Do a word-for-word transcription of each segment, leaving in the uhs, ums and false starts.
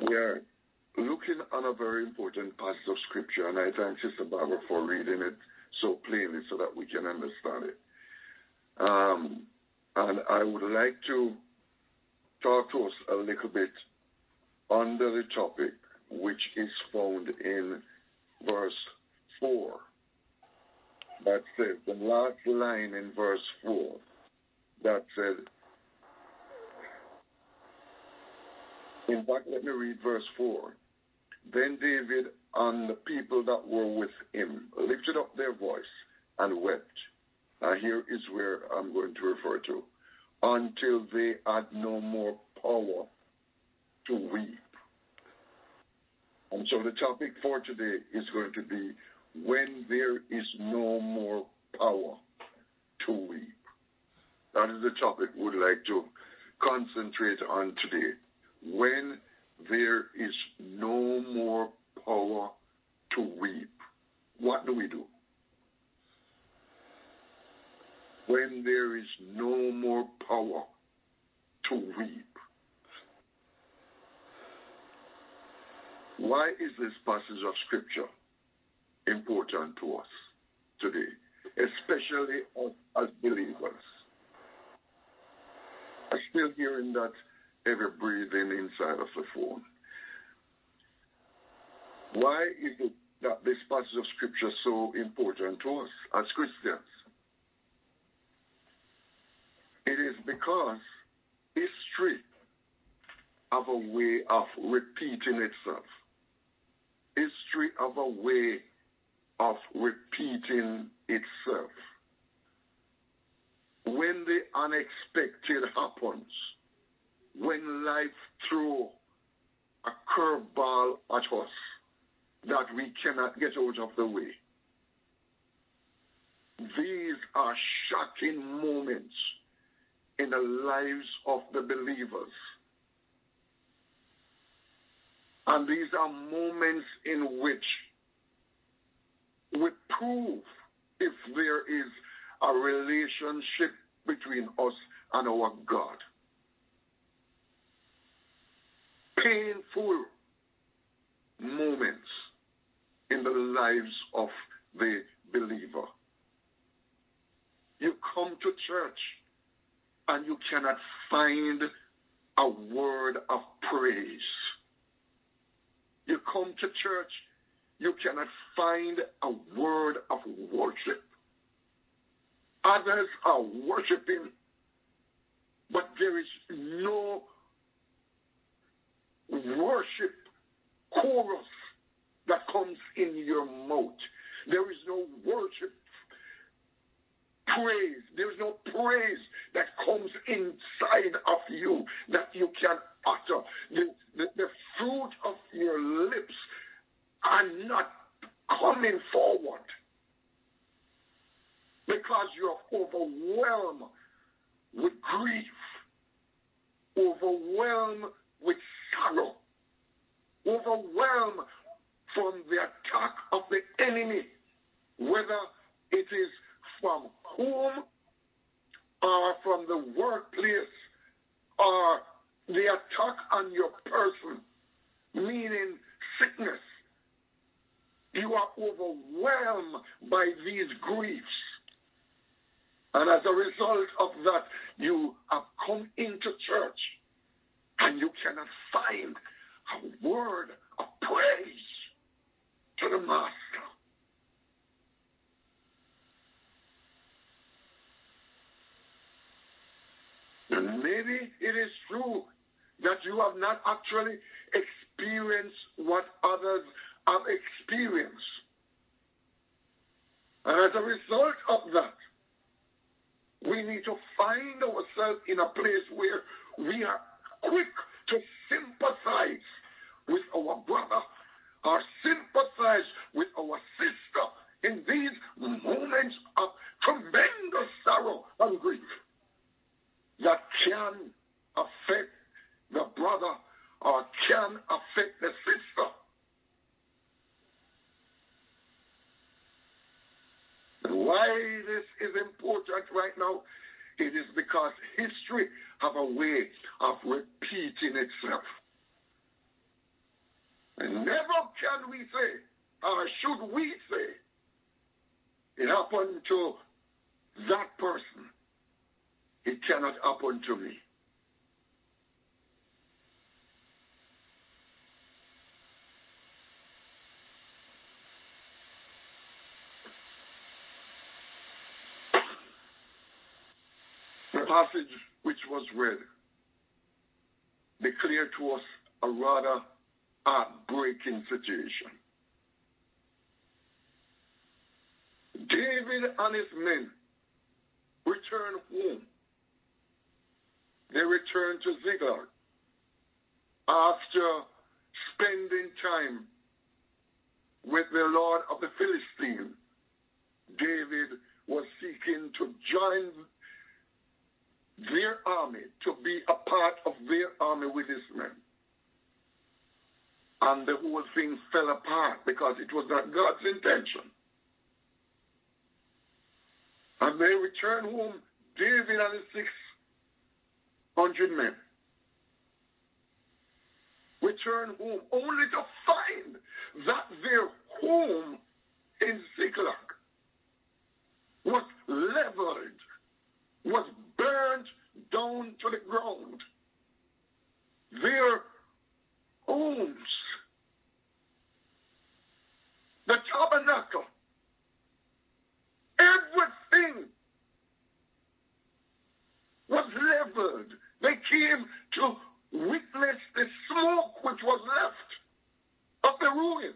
We are looking on a very important passage of scripture, and I thank Sister Barbara for reading it so plainly so that we can understand it. Um, and I would like to talk to us a little bit under the topic, which is found in verse four. That says, the last line in verse four, that said, in fact, let me read verse four. Then David and the people that were with him lifted up their voice and wept. Now here is where I'm going to refer to. Until they had no more power to weep. And so the topic for today is going to be when there is no more power to weep. That is the topic we would like to concentrate on today. When there is no more power to weep, what do we do? When there is no more power to weep. Why is this passage of scripture important to us today, especially us as believers? I'm still hearing that heavy breathing inside of the phone. Why is it that this passage of scripture is so important to us as Christians? It is because history have a way of repeating itself. History have a way of repeating itself. When the unexpected happens, when life throws a curveball at us that we cannot get out of the way, these are shocking moments in the lives of the believers. And these are moments in which we prove if there is a relationship between us and our God. Painful moments in the lives of the believer. You come to church and you cannot find a word of praise. You come to church, you cannot find a word of worship. Others are worshiping, but there is no worship chorus that comes in your mouth. There is no worship praise. There is no praise that comes inside of you that you can utter. The, the, the fruit of your lips are not coming forward because you're overwhelmed with grief, overwhelmed with sorrow, overwhelmed from the attack of the enemy, whether it is from home or from the workplace or the attack on your person, meaning sickness. You are overwhelmed by these griefs. And as a result of that, you have come into church and you cannot find a word of praise to the Master. And maybe it is true that you have not actually experienced what others have experienced. And as a result of that, we need to find ourselves in a place where we are quick to sympathize with our brother or sympathize with our sister in these moments of tremendous sorrow and grief that can affect the brother or can affect the sister. And why this is important right now, it is because history have a way of repeating itself. And never can we say, or should we say, it happened to that person. It cannot happen to me. The passage which was read declared to us a rather heartbreaking situation. David and his men returned home. They returned to Ziklag after spending time with the Lord of the Philistines. David was seeking to join their army, to be a part of their army with his men. And the whole thing fell apart because it was not God's intention. And they returned home, David and his six hundred men returned home only to find that their home in Ziklag was leveled, was burnt down to the ground. Their homes, the tabernacle, everything was leveled. They came to witness the smoke which was left of the ruin.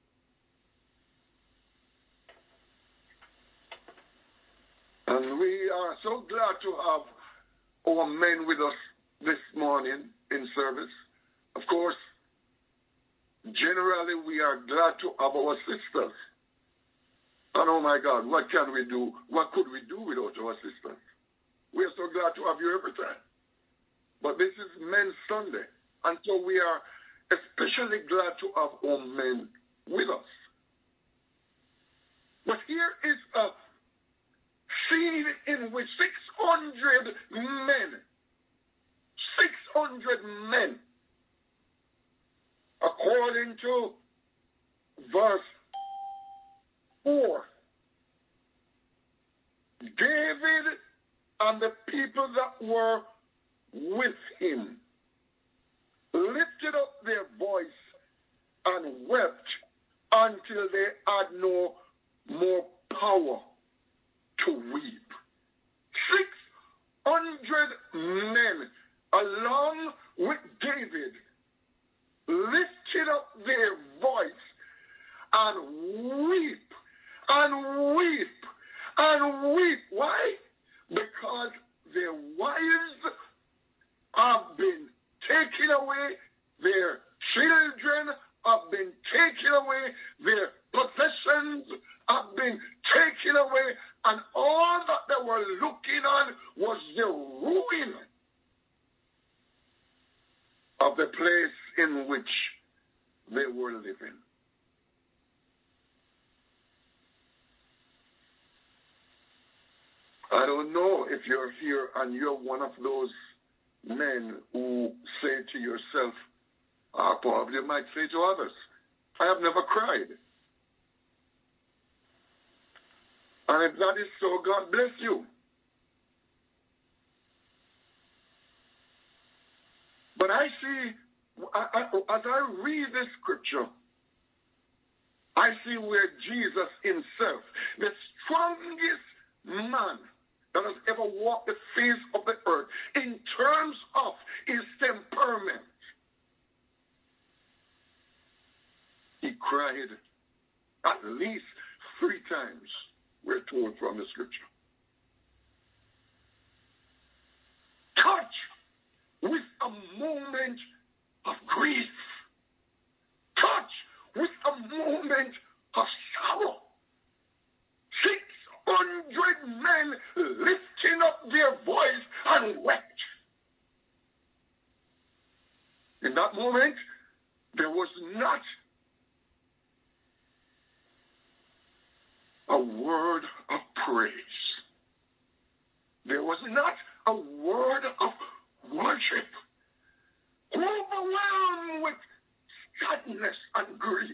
And we are so glad to have our men with us this morning in service. Of course, generally we are glad to have our sisters. And oh my God, what can we do? What could we do without our sisters? We are so glad to have you every time. But this is Men's Sunday. And so we are especially glad to have our men with us. But here is a scene in which six hundred men, six hundred men, according to verse four, David and the people that were with him lifted up their voice and wept until they had no more power to weep. Six hundred men, along with David, lifted up their voice and weep and weep and weep. Why? Because their wives have been taken away, their children have been taken away, their possessions have been taken away, and all that they were looking on was the ruin of the place in which they were living. I don't know if you're here and you're one of those men who say to yourself, or probably you might say to others, I have never cried. And if that is so, God bless you. But I see, I, I, as I read this scripture, I see where Jesus himself, the strongest man that has ever walked the face of the earth, in terms of his temperament, he cried at least three times, we're told from the scripture. Touched with a moment of grief. Touched with a moment of sorrow. Six hundred men lifting up their voice and wept. In that moment, there was not a word of praise. There was not a word of worship. Overwhelmed with sadness and grief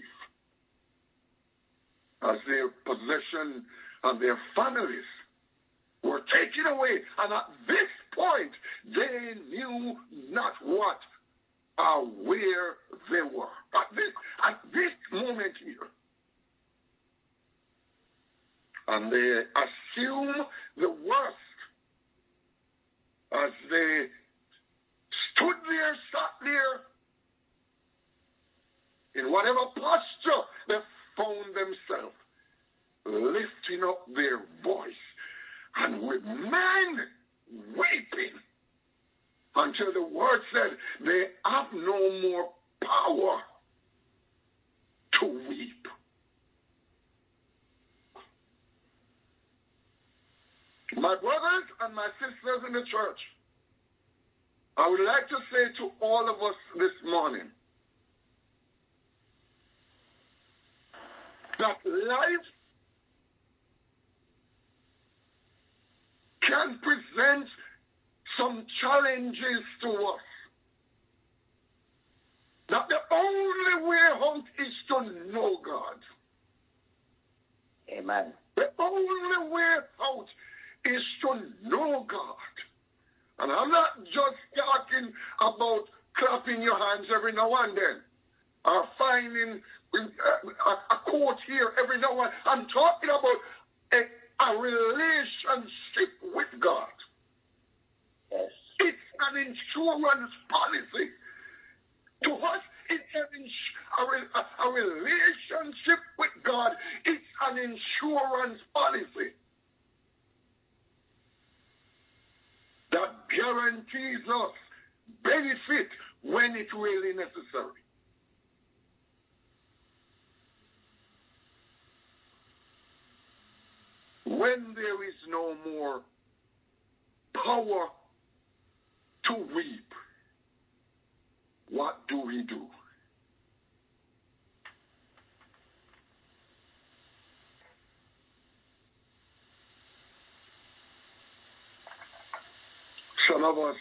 as their possession and their families were taken away. And at this point, they knew not what or where they were. At this, at this moment here. And they assume the worst as they stood there, sat there, in whatever posture they found themselves, lifting up their voice, and with men weeping, until the word said they have no more power to weep. My brothers and my sisters in the church, I would like to say to all of us this morning that life can present some challenges to us. That the only way out is to know God. Amen. The only way out is to know God. And I'm not just talking about clapping your hands every now and then, or finding a, a quote here every now and then. I'm talking about a, a relationship with God. Yes. It's an insurance policy. To us, it's an ins- a, a, a relationship with God. It's an insurance policy that guarantees us benefit when it's really necessary. When there is no more power to weep, what do we do? Some of us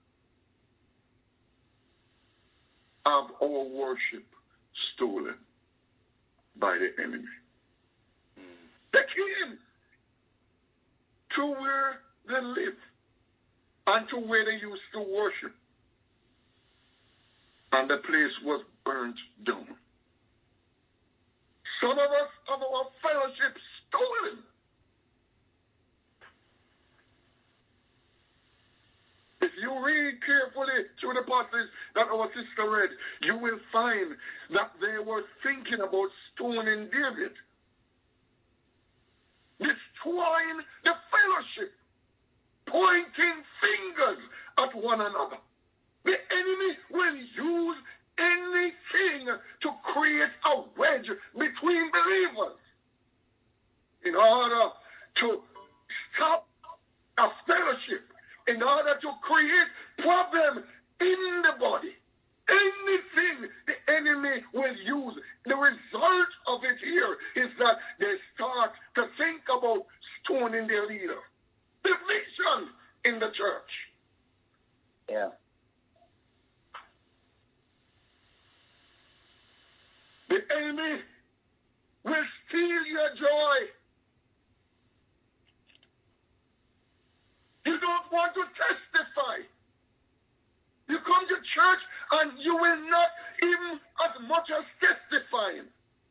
have our worship stolen by the enemy. Mm. They came to where they live and to where they used to worship. And the place was burnt down. Some of us have our fellowship stolen. If you read carefully through the passage that our sister read, you will find that they were thinking about stoning David, destroying the fellowship, pointing fingers at one another. The enemy will use anything to create a wedge between believers in order to stop a fellowship, in order to create problem in the body. Anything the enemy will use. The result of it here is that they start to think about stoning their leader. Division in the church. Yeah. The enemy will steal your joy. You don't want to testify. You come to church and you will not even as much as testifying.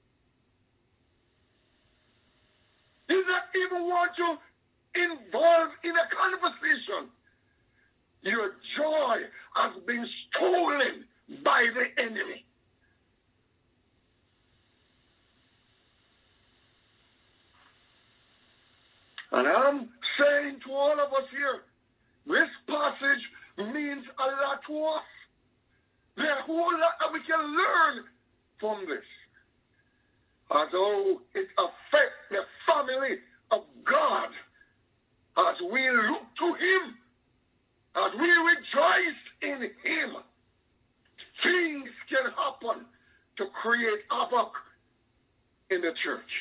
You not even want to involve in a conversation. Your joy has been stolen by the enemy. And I'm saying to all of us here, this passage means a lot to us. There's a whole lot that we can learn from this. As though it affects the family of God. As we look to Him, as we rejoice in Him, things can happen to create havoc in the church.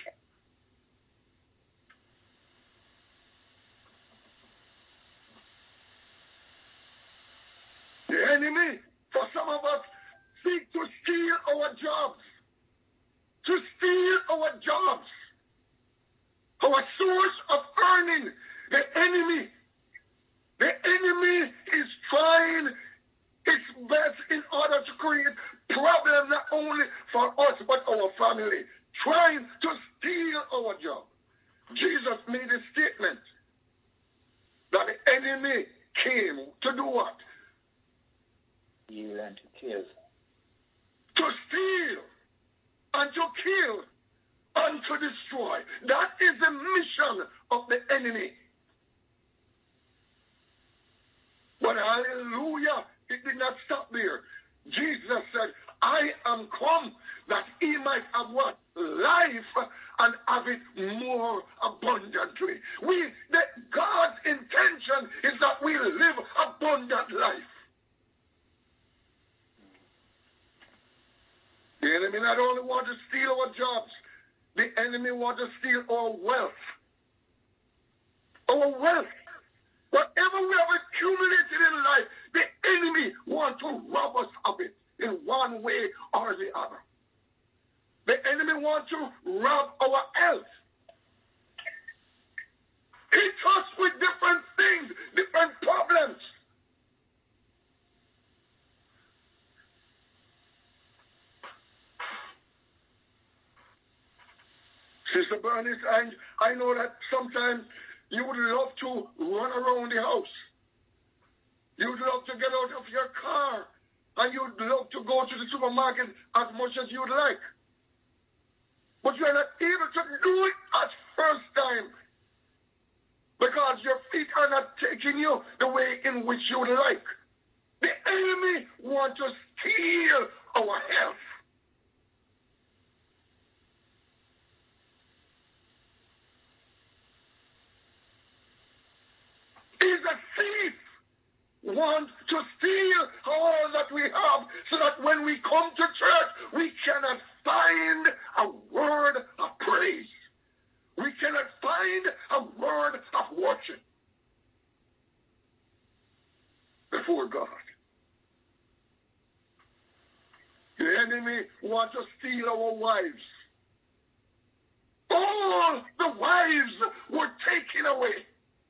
The enemy, for some of us, seek to steal our jobs, to steal our jobs, our source of earning. The enemy, the enemy is trying its best in order to create problems not only for us but our family, trying to steal our job. Jesus made a statement that the enemy came to do what? Steal and to kill. To steal and to kill and to destroy. That is the mission of the enemy. But hallelujah, it did not stop there. Jesus said, I am come that he might have what? Life and have it more abundantly. We, that God's intention is that we live abundant life. The enemy not only wants to steal our jobs, the enemy wants to steal our wealth. Our wealth. Whatever we have accumulated in life, the enemy wants to rob us of it in one way or the other. The enemy wants to rob our health. Hit us with different things, different problems. Sister Bernice, I, I know that sometimes you would love to run around the house. You'd love to get out of your car. And you'd love to go to the supermarket as much as you'd like. But you're not able to do it at first time. Because your feet are not taking you the way in which you would like. The enemy wants to steal our health. He's a thief. Want to steal all that we have so that when we come to church, we cannot find a word of praise. We cannot find a word of worship before God. The enemy wants to steal our wives. All the wives were taken away.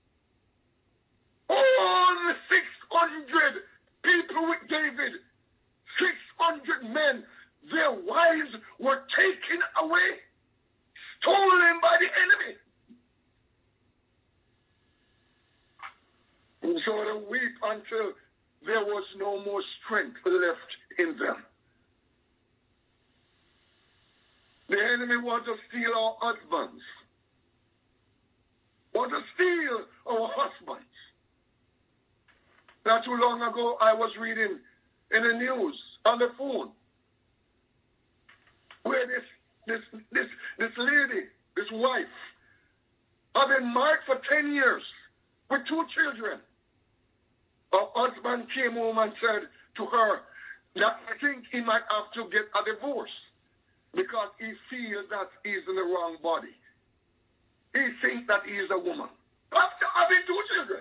All the six hundred people with David, six hundred men, their wives were taken away, stolen by the enemy. And so they weep until there was no more strength left in them. The enemy wants to steal our husbands, want to steal our husbands. Not too long ago, I was reading in the news on the phone where this this this this lady, this wife, had been married for ten years with two children. Her husband came home and said to her that I think he might have to get a divorce because he feels that he's in the wrong body. He thinks that he is a woman. After having two children.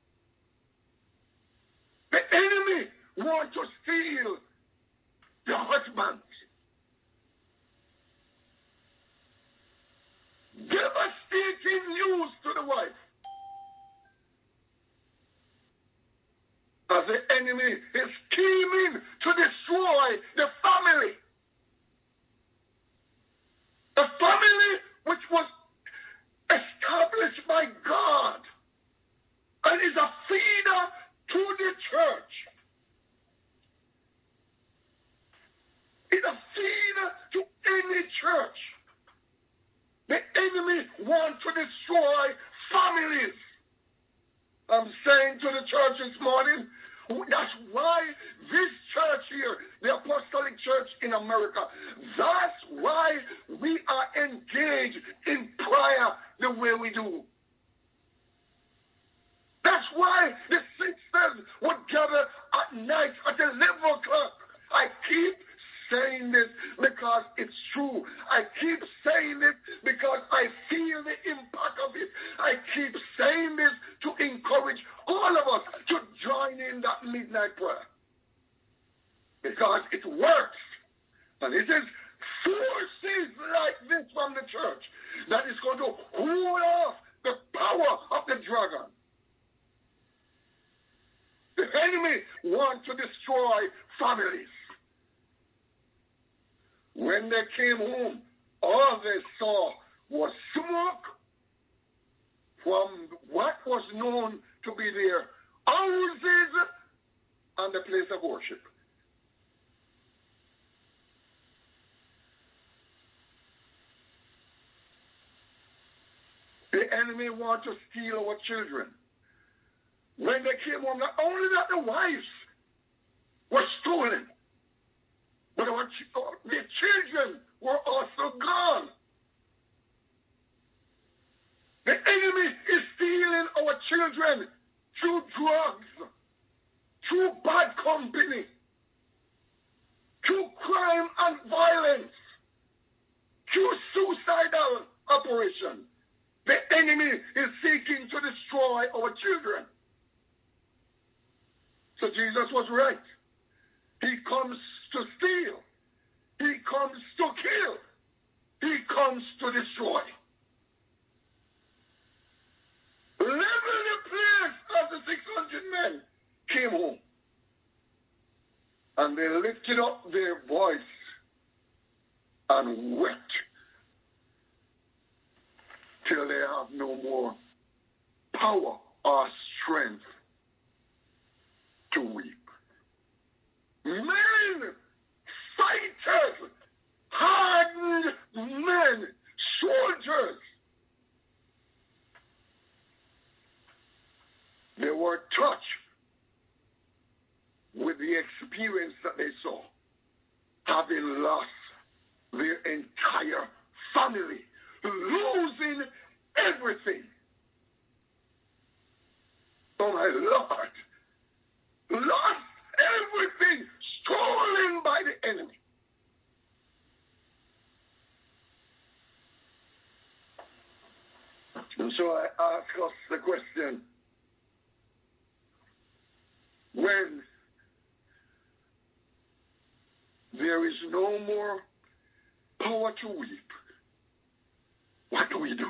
The enemy wants to steal the husbands. Devastating news to the wife. As the enemy is scheming to destroy the family. The family which was established by God and is a feeder to the church. It's a feeder to any church. The enemy wants to destroy families. I'm saying to the church this morning, that's why this church here, the Apostolic Church in America, that's why we are engaged in prayer the way we do. That's why the sisters would gather at night at eleven o'clock. I keep saying this because it's true. I keep saying this because I feel the impact of it. I keep saying this to encourage all of us to join in that midnight prayer. because it works. And it is forces like this from the church that is going to hold off the power of the dragon. The enemy wants to destroy families. When they came home, all they saw was smoke from what was known to be their houses and the place of worship. The enemy wants to steal our children. When they came home, not only that the wives were stolen, but our, the children were also gone. The enemy is stealing our children through drugs, through bad company, through crime and violence, through suicidal operation. The enemy is seeking to destroy our children. So Jesus was right. He comes to steal. He comes to kill. He comes to destroy. Level the place as the six hundred men came home. And they lifted up their voice and wept till they have no more power or strength to weep. Men, fighters, hardened men, soldiers. They were touched with the experience that they saw, having lost their entire family, losing everything. Oh my Lord, lost everything, stolen by the enemy. And so I ask us the question, when there is no more power to weep, what do we do?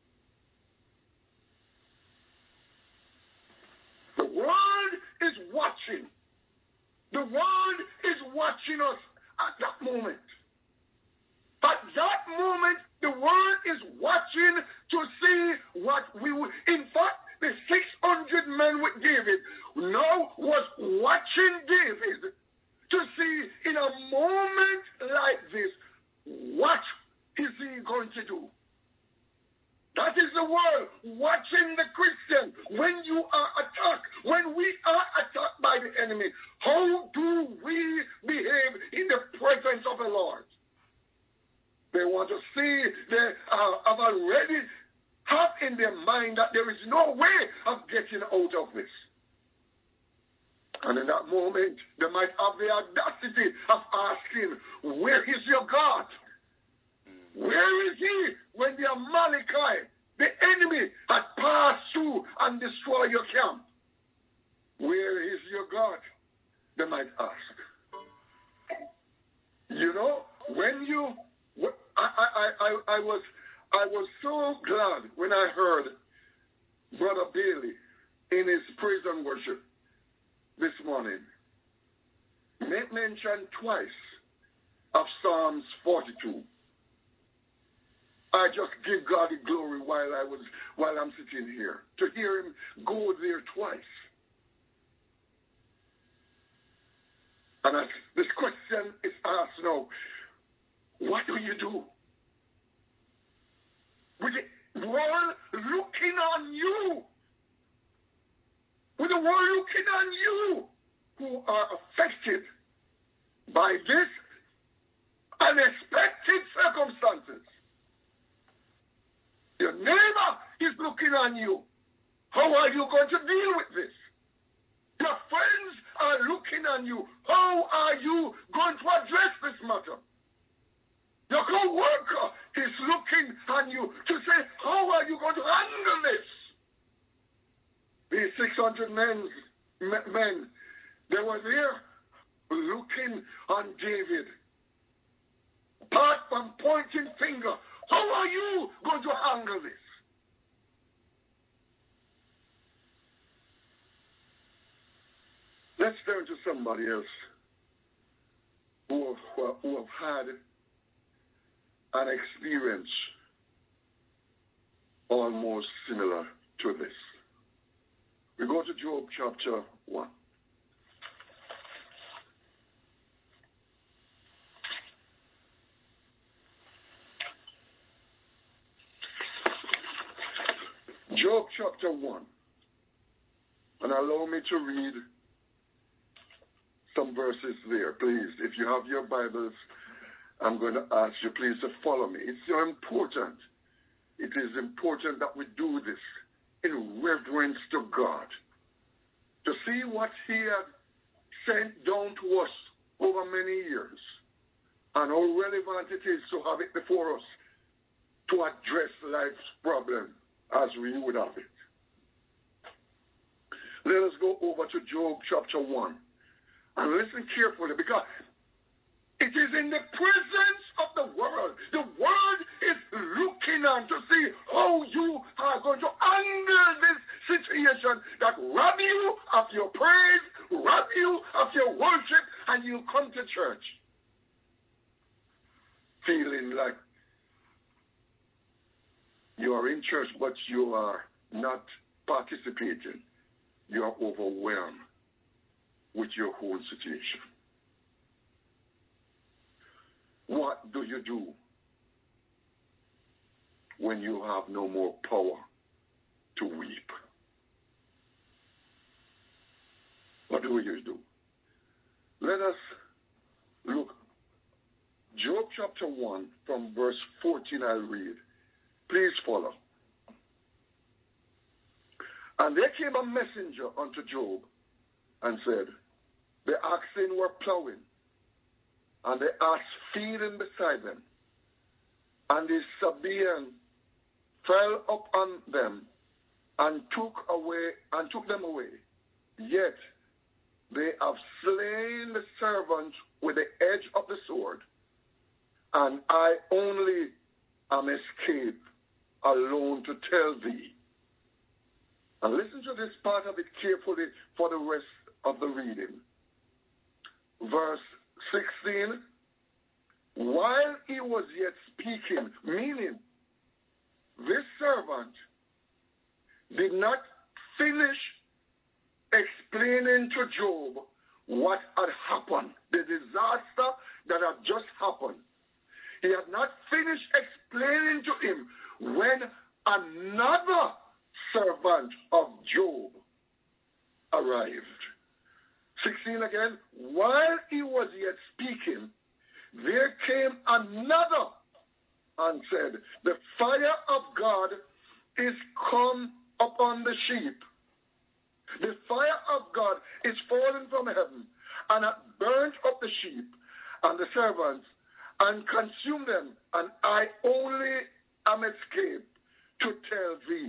The world is watching. The world is watching us at that moment. At that moment, the world is watching to see what we will. In fact, the six hundred men with David now was watching David to see in a moment like this, what is he going to do? That is the world watching the Christian. When you are attacked, when we are attacked by the enemy, how do we behave in the presence of the Lord? They want to see, they uh, have already have in their mind that there is no way of getting out of this. And in that moment, they might have the audacity of asking, where is your God? Where is he when the Amalekite, the enemy, had passed through and destroyed your camp? Where is your God? They might ask. You know, when you, I, I, I, I was, I was so glad when I heard Brother Bailey in his praise and worship this morning make mention twice of Psalms forty-two. I just give God the glory while I was while I'm sitting here to hear him go there twice. And I, this question is asked now: what do you do with the world looking on you? With the world looking on you, who are affected by this unexpected circumstances. Your neighbor is looking on you. How are you going to deal with this? Your friends are looking on you. How are you going to address this matter? Your co-worker is looking on you to say, how are you going to handle this? These six hundred men, men, they were there looking on David. Apart from pointing finger, how are you going to handle this? Let's turn to somebody else who have, who have had an experience almost similar to this. We go to Job chapter one. Job chapter one. And allow me to read some verses there, please. If you have your Bibles, I'm going to ask you please to follow me. It's so important. It is important that we do this in reverence to God. To see what he had sent down to us over many years and how relevant it is to have it before us to address life's problem as we would have it. Let us go over to Job chapter one and listen carefully, because it is in the presence of the world. The world is looking on to see how you are going to handle this situation that rob you of your praise, rob you of your worship, and you come to church feeling like you are in church, but you are not participating. You are overwhelmed with your whole situation. What do you do when you have no more power to weep? What do you do? Let us look. Job chapter one from verse fourteen I'll read. Please follow. And there came a messenger unto Job and said, the oxen were plowing, and the ass feeding beside them, and the Sabaean fell upon them and took away and took them away. Yet they have slain the servant with the edge of the sword, and I only am escaped alone to tell thee. And listen to this part of it carefully for the rest of the reading. Verse sixteen, while he was yet speaking, meaning this servant did not finish explaining to Job what had happened, the disaster that had just happened. He had not finished explaining to him when another servant of Job arrived. sixteen again, while he was yet speaking, there came another and said, the fire of God is come upon the sheep. The fire of God is fallen from heaven and hath burnt up the sheep and the servants and consumed them, and I only am escaped to tell thee.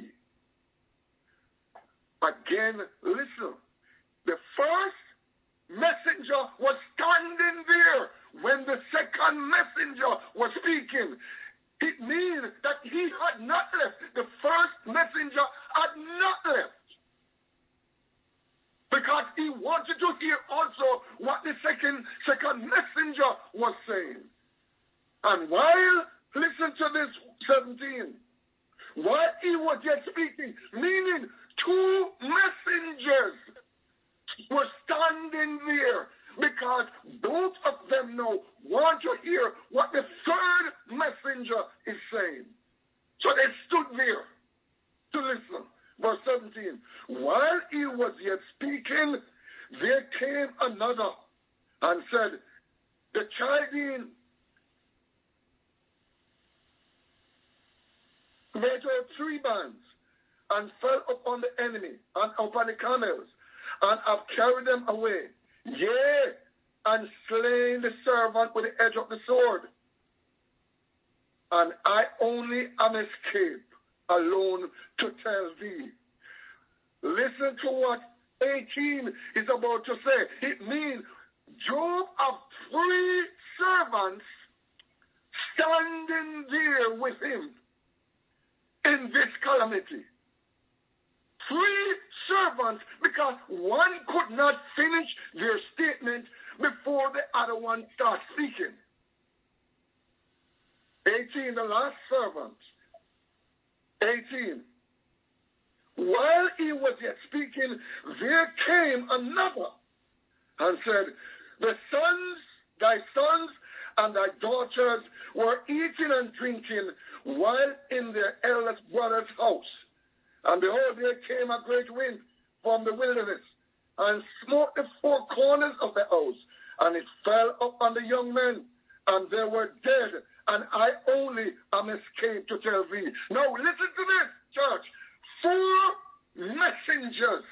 Again, listen. The first messenger was standing there when the second messenger was speaking. It means that he had not left. The first messenger had not left. Because he wanted to hear also what the second, second messenger was saying. And while, listen to this, seventeen, while he was yet speaking, meaning two messengers were standing there, because both of them now want to hear what the third messenger is saying. So they stood there to listen. Verse seventeen, while he was yet speaking, there came another and said, the Chaldean made out three bands and fell upon the enemy and upon the camels, and have carried them away, yea, and slain the servant with the edge of the sword. And I only am escaped alone to tell thee. Listen to what eighteen is about to say. It means Job have three servants standing there with him in this calamity. Three servants, because one could not finish their statement before the other one starts speaking. eighteen, the last servant. eighteen. While he was yet speaking, there came another and said, the sons, thy sons and thy daughters were eating and drinking while in their eldest brother's house. And behold, there came a great wind from the wilderness, and smote the four corners of the house, and it fell upon the young men, and they were dead, and I only am escaped to tell thee. Now listen to this, church. Four messengers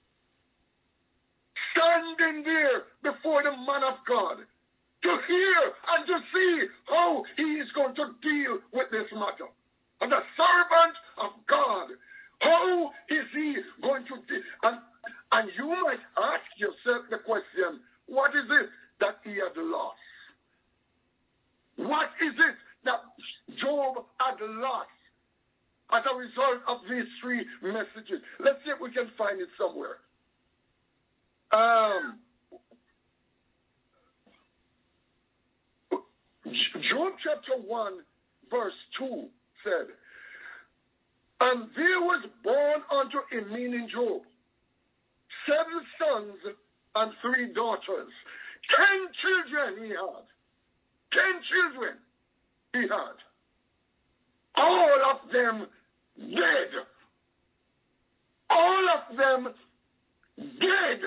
standing there before the man of God to hear and to see how he is going to deal with this matter. And the servant of God, how is he going to deal? And, and you might ask yourself the question, what is it that he had lost? What is it that Job had lost as a result of these three messages? Let's see if we can find it somewhere. Um, Job chapter one, verse two said, and there was born unto him, meaning Job, seven sons and three daughters. Ten children he had. Ten children he had. All of them dead. All of them dead.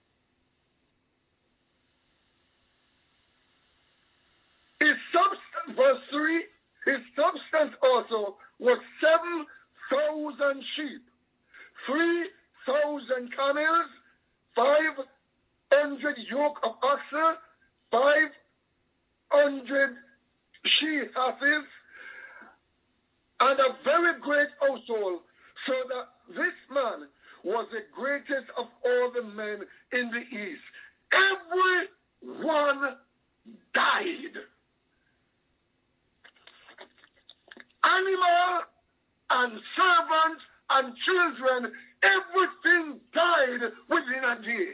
His substance, verse three, his substance also was seven thousand sheep, three thousand camels, five hundred yoke of oxen, five hundred she-asses, and a very great household, so that this man was the greatest of all the men in the east. Every one died. Animal and servant and children, everything died within a day.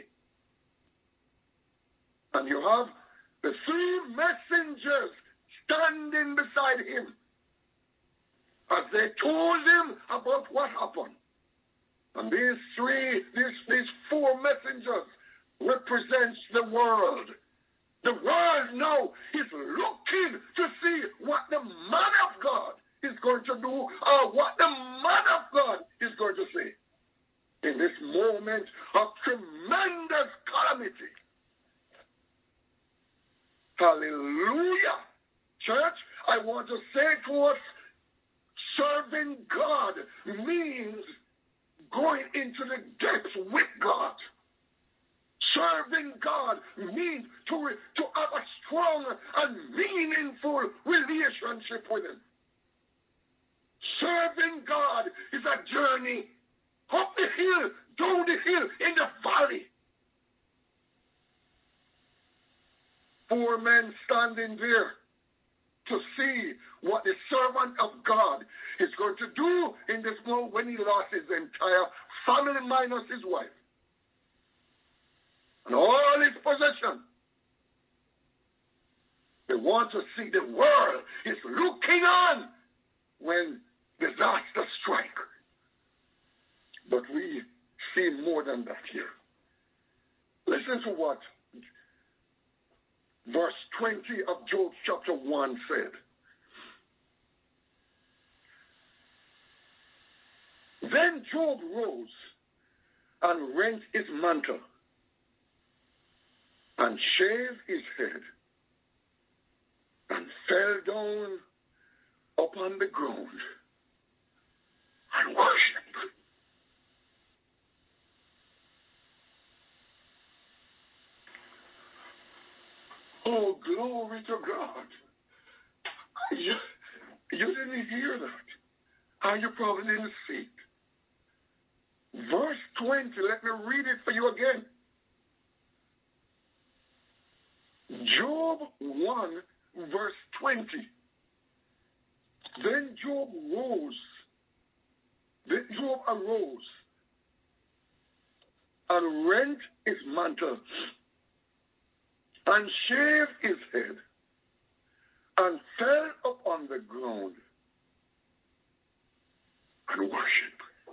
And you have the three messengers standing beside him as they told him about what happened. And these three, these, these four messengers represents the world. The world now is looking to see what the man of God is going to do, or what the man of God is going to say in this moment of tremendous calamity. Hallelujah. Church, I want to say to us, serving God means going into the depths with God. Serving God means to, re, to have a strong and meaningful relationship with Him. Serving God is a journey up the hill, down the hill, in the valley. Four men standing there to see what the servant of God is going to do in this moment when he lost his entire family minus his wife and all his possession. They want to see the world is looking on when disaster strikes. But we see more than that here. Listen to what verse twenty of Job chapter one said. Then Job rose and rent his mantle and shaved his head and fell down upon the ground and worshipped. Oh, glory to God. You, you didn't hear that. How you probably didn't see it. Verse twenty, let me read it for you again. Job one, verse twenty. Then Job rose. Then Job arose and rent his mantle and shaved his head and fell upon the ground and worshiped.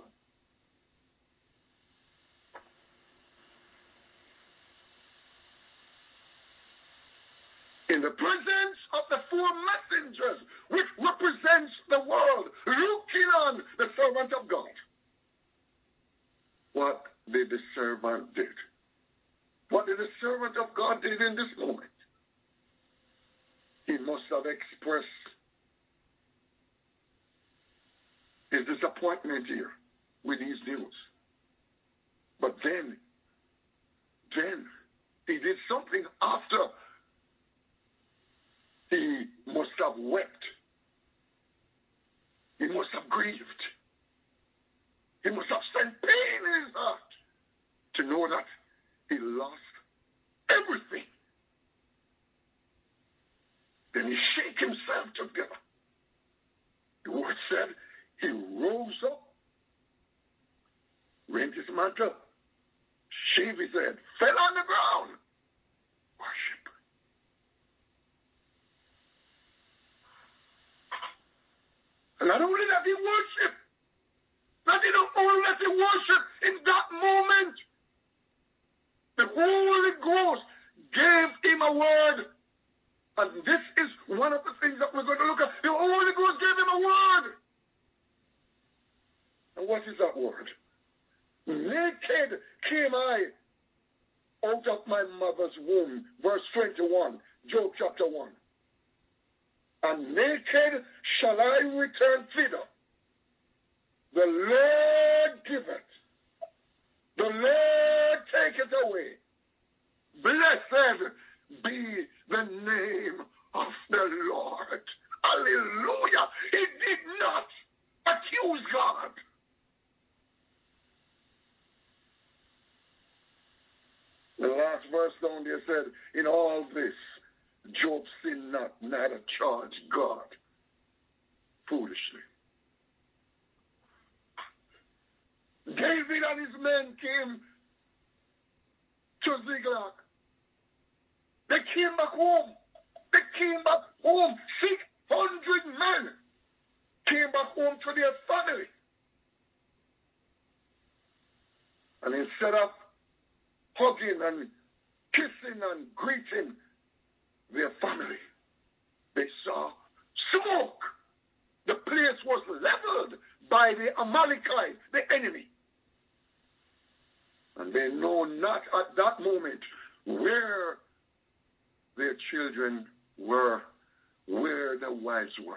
In the presence of the four messengers, which represents the world, looking on the servant of God. What did the servant did? What did the servant of God did in this moment? He must have expressed his disappointment here with these news. But then, then he did something after. He must have wept. He must have grieved. He must have sent pain in his heart to know that he lost everything. Then he shook himself together. The word said he rose up, rent his mantle, shaved his head, fell on the ground, worship. And not only that he worshiped, not only that he worshiped in that moment, the Holy Ghost gave him a word. And this is one of the things that we're going to look at. The Holy Ghost gave him a word. And what is that word? Naked came I out of my mother's womb. Verse twenty-one, Job chapter one. And naked shall I return thither. The Lord giveth. The Lord taketh away. Blessed be the name of the Lord. Hallelujah. He did not accuse God. The last verse down there said, in all this, Job sinned not, neither charged God foolishly. David and his men came to Ziklag. They came back home. They came back home. six hundred men came back home to their family. And instead of hugging and kissing and greeting their family, they saw smoke. The place was leveled by the Amalekite, the enemy. And they know not at that moment where their children were, where their wives were.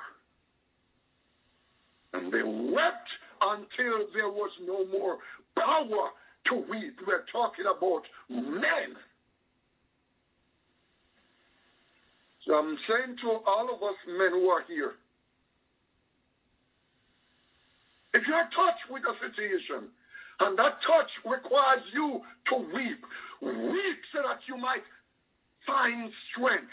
And they wept until there was no more power to weep. We're talking about men. So I'm saying to all of us men who are here, if you're touched with a situation, and that touch requires you to weep, weep so that you might find strength.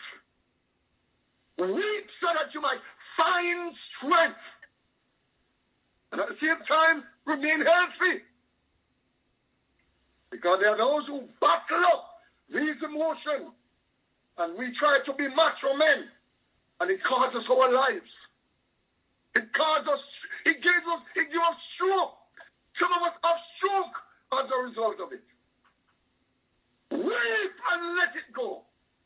Weep so that you might find strength. And at the same time, remain healthy. Because there are those who battle up these emotions. And we try to be macho men. And it costs us our lives. It caused us, it gave us, it gave us stroke. Some of us have stroke as a result of it. Weep and let it go.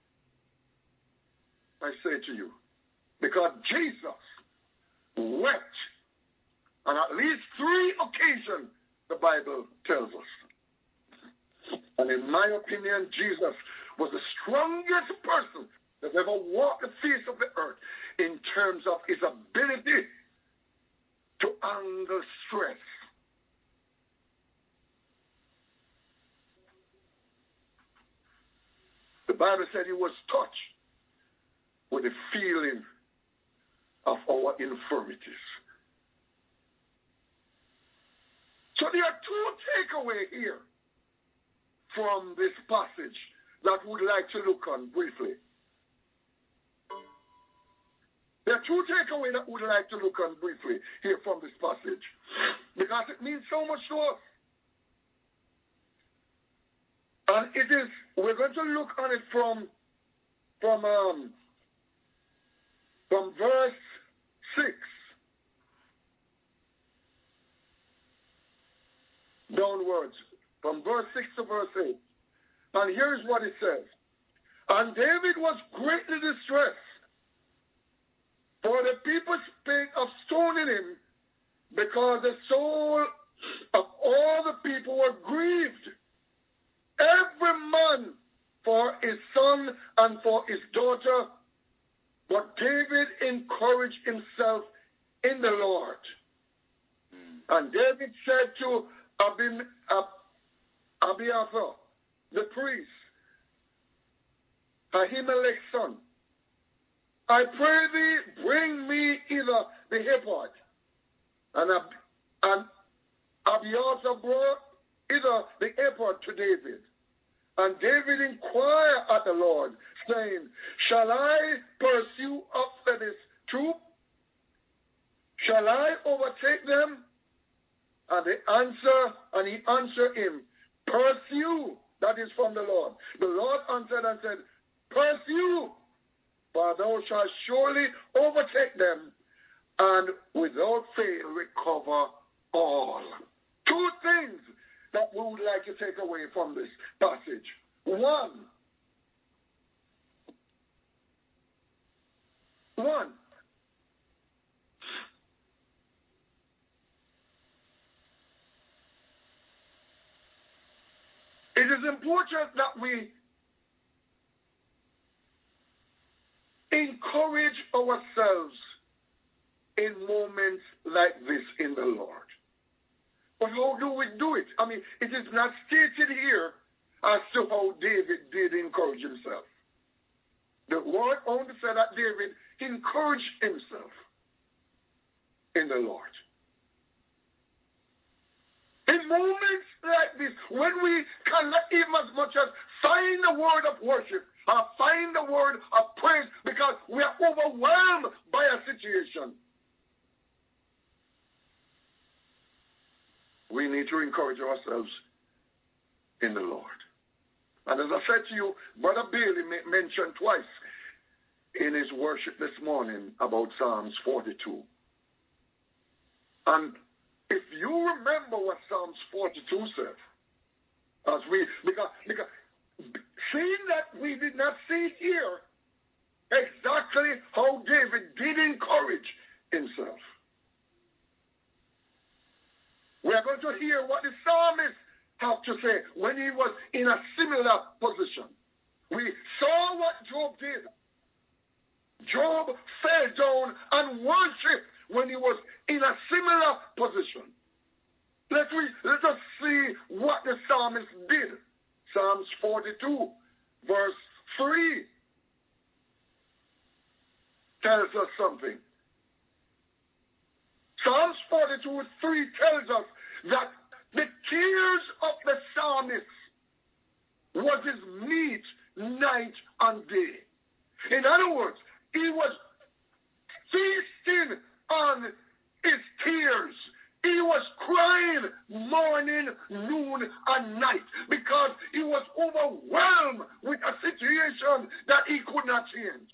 I say to you, because Jesus wept on at least three occasions, the Bible tells us. And in my opinion, Jesus was the strongest person that ever walked the face of the earth in terms of his ability to handle stress. The Bible said he was touched with the feeling of our infirmities. So there are two takeaways here from this passage that we would like to look on briefly. two takeaways that we would like to look on briefly here from this passage, because it means so much to us. And it is, we're going to look on it from, from, um, from verse six downwards, from verse six to verse eight. And here's what it says. And David was greatly distressed, for the people spake of stoning him, because the soul of all the people were grieved, every man for his son and for his daughter. But David encouraged himself in the Lord. Mm. And David said to Abim, Ab, Abiathar, the priest, Ahimelech's son, I pray thee, bring me either the ephod. And, Ab, and Abiathar brought either the ephod to David. And David inquired at the Lord, saying, shall I pursue after this troop? Shall I overtake them? And they answer, and he answered him, pursue. That is from the Lord. The Lord answered and said, pursue, for thou shalt surely overtake them, and without fail recover all. Two things that we would like to take away from this passage. One, one, it is important that we encourage ourselves in moments like this in the Lord. But how do we do it? I mean, it is not stated here as to how David did encourage himself. The word only said that David encouraged himself in the Lord. In moments like this, when we cannot even as much as find the word of worship or find the word of praise because we are overwhelmed by a situation, we need to encourage ourselves in the Lord. And as I said to you, Brother Bailey mentioned twice in his worship this morning about Psalms forty-two. And if you remember what Psalms forty-two said, as we, because, because seeing that we did not see here exactly how David did encourage himself, we are going to hear what the psalmist had to say when he was in a similar position. We saw what Job did. Job fell down and worshiped when he was in a similar position. Let, we, let us see what the psalmist did. Psalms forty-two, verse three, tells us something. Psalms forty-two, three tells us that the tears of the psalmist was his meat night and day. In other words, he was feasting on his tears. He was crying morning, noon, and night because he was overwhelmed with a situation that he could not change.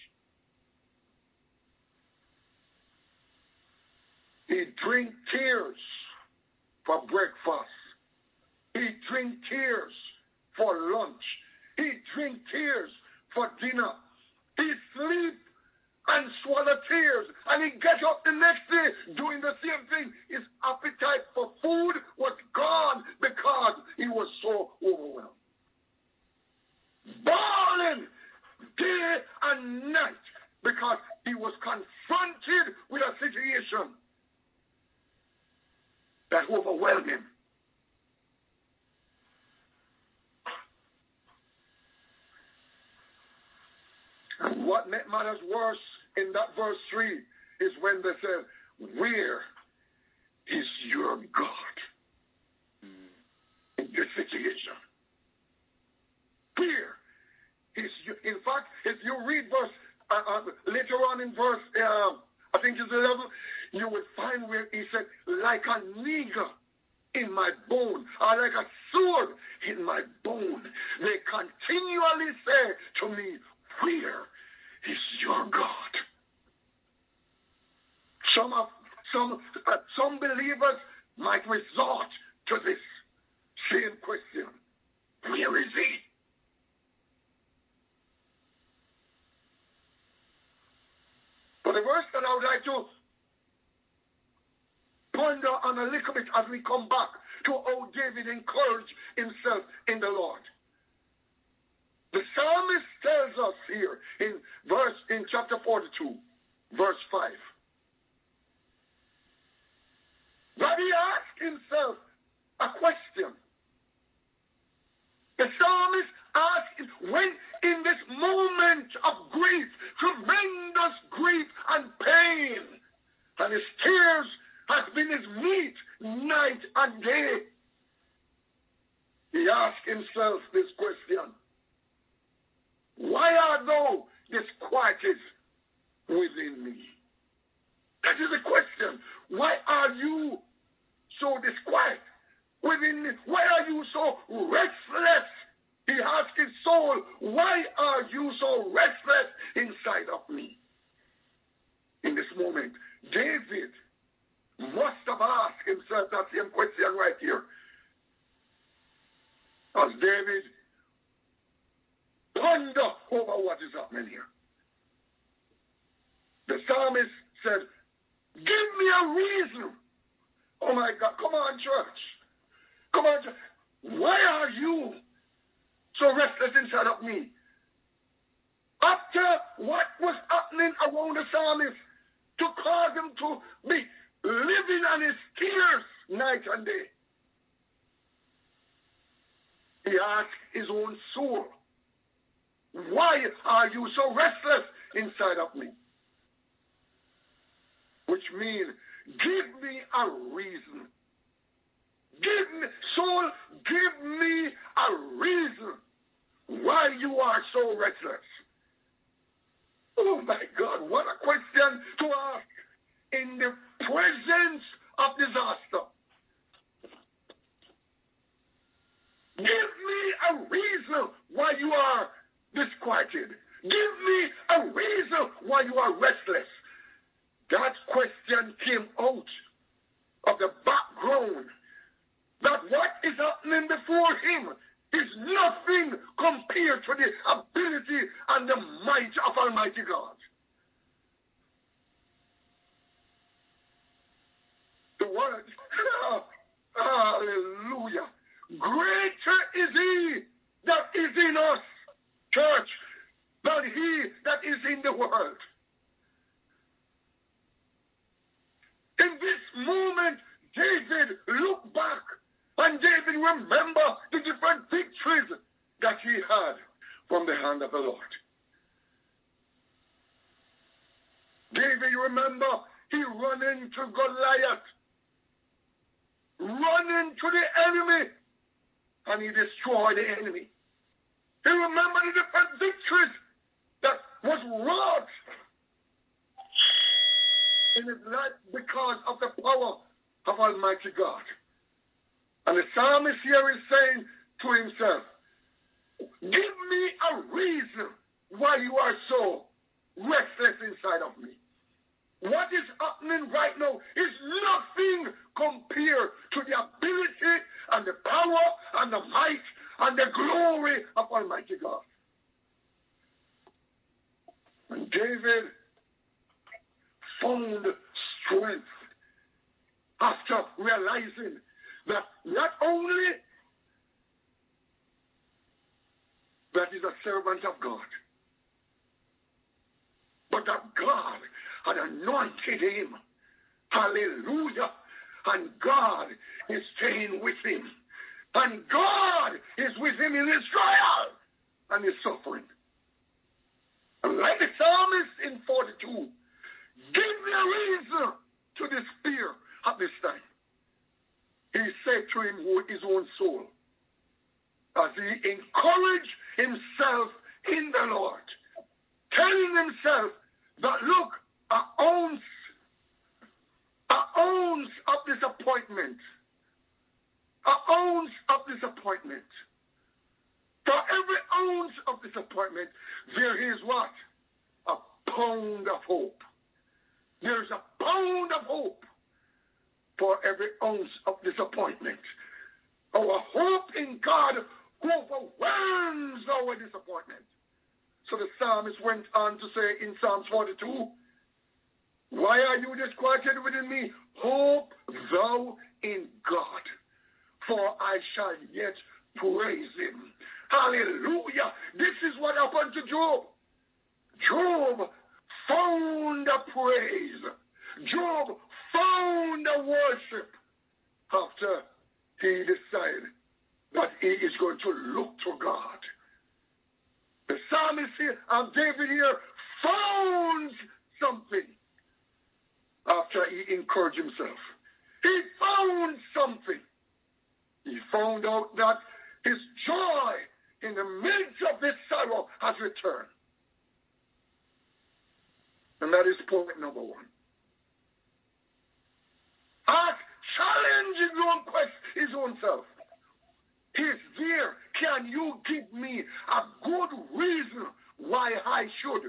He drank tears for breakfast. He drank tears for lunch. He drank tears for dinner. He sleep and swallow tears. And he get up the next day doing the same thing. His appetite for food was gone because he was so overwhelmed. Bawling day and night because he was confronted with a situation that overwhelmed him. And what made matters worse in that verse three is when they said, where is your God in this situation? Where is your, in fact, if you read verse, uh, uh, later on in verse, uh, think it's eleven, you will find where he said, like a nigger in my bone, or like a sword in my bone. They continually say to me, where is your God? Some of some uh, some believers might resort to this same question. Where is he? But the verse that I would like to ponder on a little bit as we come back to how David encouraged himself in the Lord. The psalmist tells us here in verse in chapter forty-two, verse five, that he asked himself a question. The psalmist asked, when in this moment of grief, tremendous grief and pain, and his tears has been his meat night and day, he asked himself this question: why art thou disquieted within me? That is the question. Why are you so disquiet within me? Why are you so restless? He asked his soul, why are you so restless inside of me? In this moment, David must have asked himself that same question right here. As David ponder over what is happening here. The psalmist said, give me a reason. Oh my God, come on, church. Come on, church. Why are you so restless inside of me? After what was happening around the psalmist to cause him to be living on his tears night and day, he asked his own soul, why are you so restless inside of me? Which means, give me a reason. Give me, soul, give me a reason why you are so restless. Oh my God, what a question to ask in the presence of disaster. Give me a reason why you are disquieted. Give me a reason why you are restless. That question came out of the background that what is happening before him is nothing compared to the ability and the might of Almighty God. The word, hallelujah, greater is he that is in us, church, than he that is in the world. In this moment, David looked back and David remember the different victories that he had from the hand of the Lord. David, remember, he ran into Goliath, ran into the enemy, and he destroyed the enemy. He remembered the different victories that was wrought in his life because of the power of Almighty God. And the psalmist here is saying to himself, give me a reason why you are so restless inside of me. What is happening right now is nothing compared to the ability and the power and the might and the glory of Almighty God. And David found strength after realizing that not only that he's a servant of God, but that God had anointed him. Hallelujah. And God is staying with him. And God is with him in his trial and his suffering. And like the psalmist in forty-two, give me a reason to despair at this time. He said to him, his own soul, as he encouraged himself in the Lord, telling himself that, look, an ounce an ounce of disappointment, an ounce of disappointment. For every ounce of disappointment, there is what? A pound of hope. There's a pound of hope for every ounce of disappointment. Our hope in God overwhelms our disappointment. So the psalmist went on to say in Psalms forty-two, why are you disquieted within me? Hope thou in God, for I shall yet praise him. Hallelujah. This is what happened to Job. Job found a praise. Job found a worship after he decided that he is going to look to God. The psalmist here, and David here, found something after he encouraged himself. He found something. He found out that his joy in the midst of this sorrow has returned. And that is point number one. Ask, challenge his own quest, his own self. He's there. Can you give me a good reason why I should?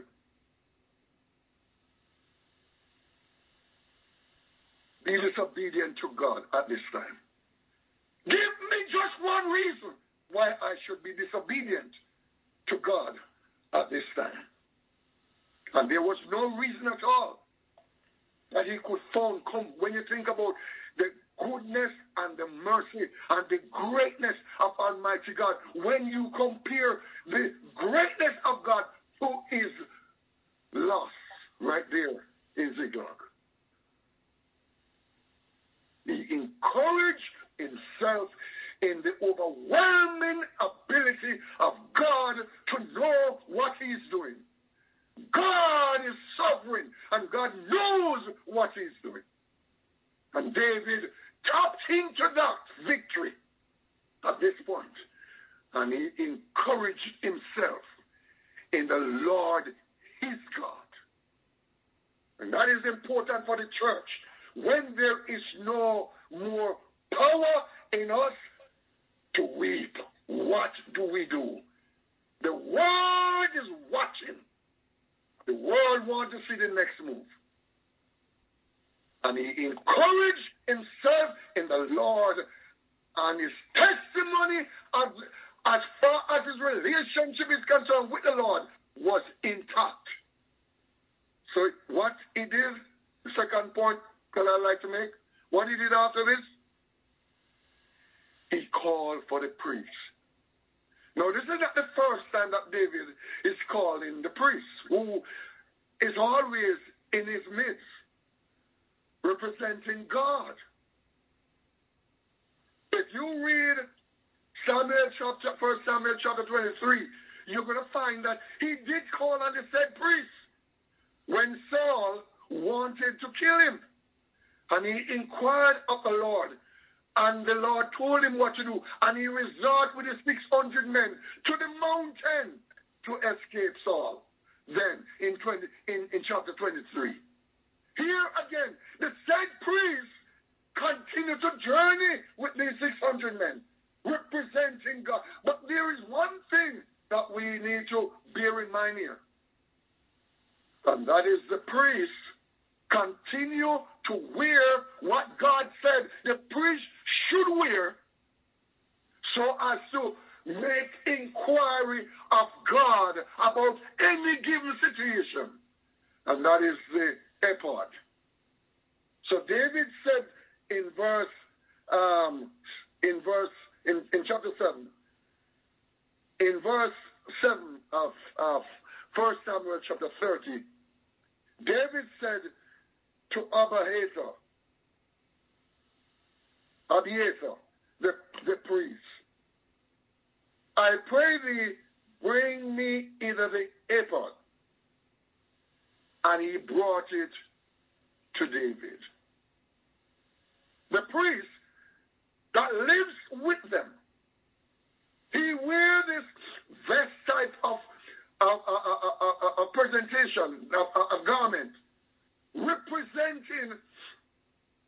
Be disobedient to God at this time. Give me just one reason why I should be disobedient to God at this time. And there was no reason at all that he could find. Come, when you think about the goodness and the mercy and the greatness of Almighty God, when you compare the greatness of God to his loss right there in Ziklag, he encouraged himself in the overwhelming ability of God to know what he's doing. God is sovereign, and God knows what he's doing. And David tapped into that victory at this point, and he encouraged himself in the Lord his God. And that is important for the church. When there is no more power in us to weep, what do we do? The world is watching. The world wants to see the next move. And he encouraged himself in the Lord, and his testimony as, as far as his relationship is concerned with the Lord was intact. So what he did, the second point that I'd like to make, what he did after this, he called for the priest. Now, this is not the first time that David is calling the priest, who is always in his midst, representing God. If you read Samuel chapter, First Samuel chapter twenty-three, you're going to find that he did call on the said priest when Saul wanted to kill him. And he inquired of the Lord. And the Lord told him what to do. And he resorted with his six hundred men to the mountain to escape Saul. Then, in, twenty, in, in chapter twenty-three. Here again, the said priest continued to journey with these six hundred men, representing God. But there is one thing that we need to bear in mind here. And that is the priest continue to wear what God said the priest should wear, so as to make inquiry of God about any given situation. And that is the ephod. So David said in verse, um, in verse, in, in chapter seven, in verse seven of, of First Samuel chapter thirty, David said to Abiathar, Abiathar, the, the priest, I pray thee, bring me either the ephod. And he brought it to David. The priest that lives with them, he wears this vest type of a, a, a, a, a presentation, a, a garment, representing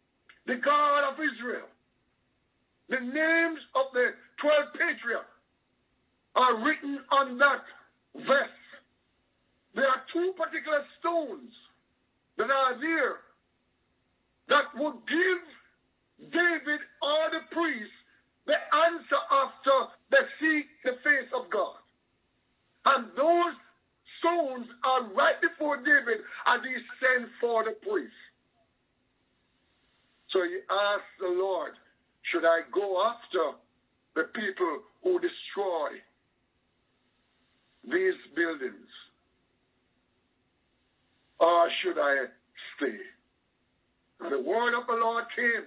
the God of Israel. The names of the twelve patriarchs are written on that vest. There are two particular stones that are there that would give David or the priest the answer after they seek the face of God. And those stones are right before David as he sent for the priest. So he asked the Lord, should I go after the people who destroy these buildings? Or should I stay? And the word of the Lord came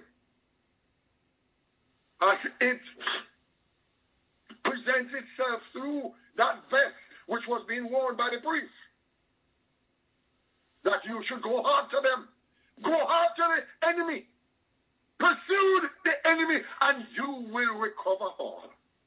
as it presents itself through that vest which was being worn by the priest. That you should go after them. Go after the enemy. Pursue the enemy and you will recover all.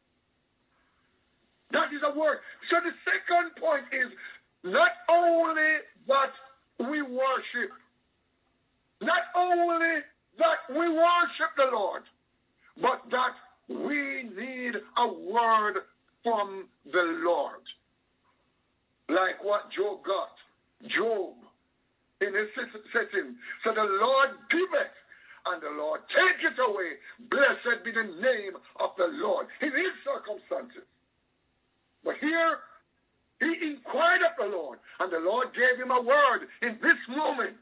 That is a word. So the second point is not only that we worship, not only that we worship the Lord, but that we need a word from the Lord. Like what Job got. Job, in his setting, said, the Lord giveth, and the Lord taketh away. Blessed be the name of the Lord in his circumstances. But here, he inquired of the Lord, and the Lord gave him a word in this moment.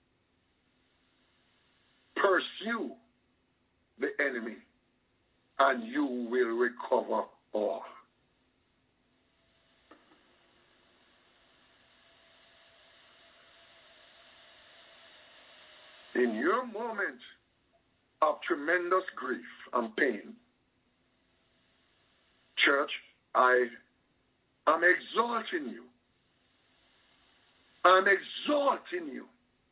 Pursue the enemy, and you will recover all. In your moment of tremendous grief and pain, church, I am exalting you. I'm exalting you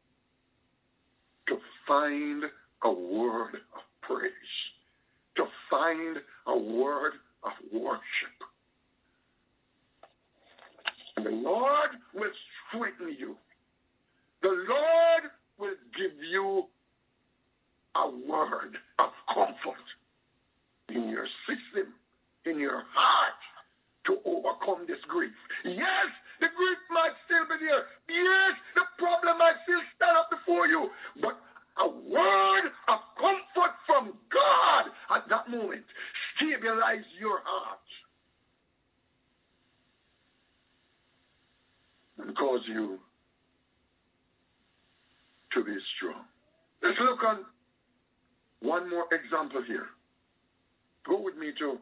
to find a word of praise, to find a word of worship. And the Lord will strengthen you. The Lord will give you a word of comfort in your system, in your heart, to overcome this grief. Yes, the grief might still be there. Yes, the problem might still stand up before you. But a word of comfort from God at that moment stabilize your heart and cause you to be strong. Let's look on one more example here. Go with me to